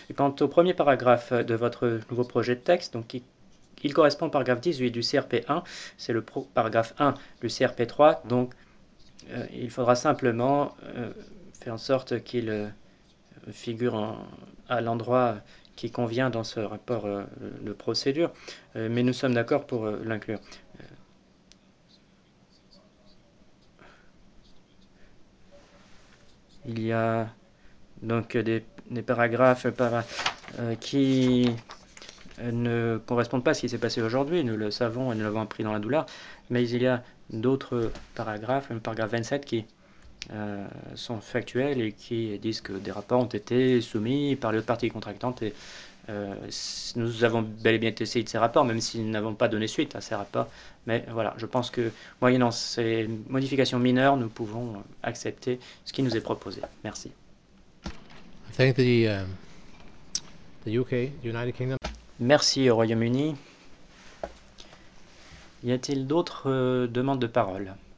Et quant au premier paragraphe de votre nouveau projet de texte, donc il correspond au paragraphe 18 du CRP1, c'est le paragraphe 1 du CRP3, donc il faudra simplement faire en sorte qu'il figure à l'endroit qui convient dans ce rapport de procédure, mais nous sommes d'accord pour l'inclure. Il y a donc des paragraphes qui ne correspondent pas à ce qui s'est passé aujourd'hui, nous le savons et nous l'avons appris dans la douleur, mais il y a d'autres paragraphes, le paragraphe 27 qui sont factuels et qui disent que des rapports ont été soumis par les parties contractantes et nous avons bel et bien été saisis de ces rapports, même si nous n'avons pas donné suite à ces rapports. Mais voilà, je pense que moyennant ces modifications mineures, nous pouvons accepter ce qui nous est proposé. Merci. Thank the UK, United Kingdom. Merci au Royaume-Uni. Y a-t-il d'autres demandes de parole?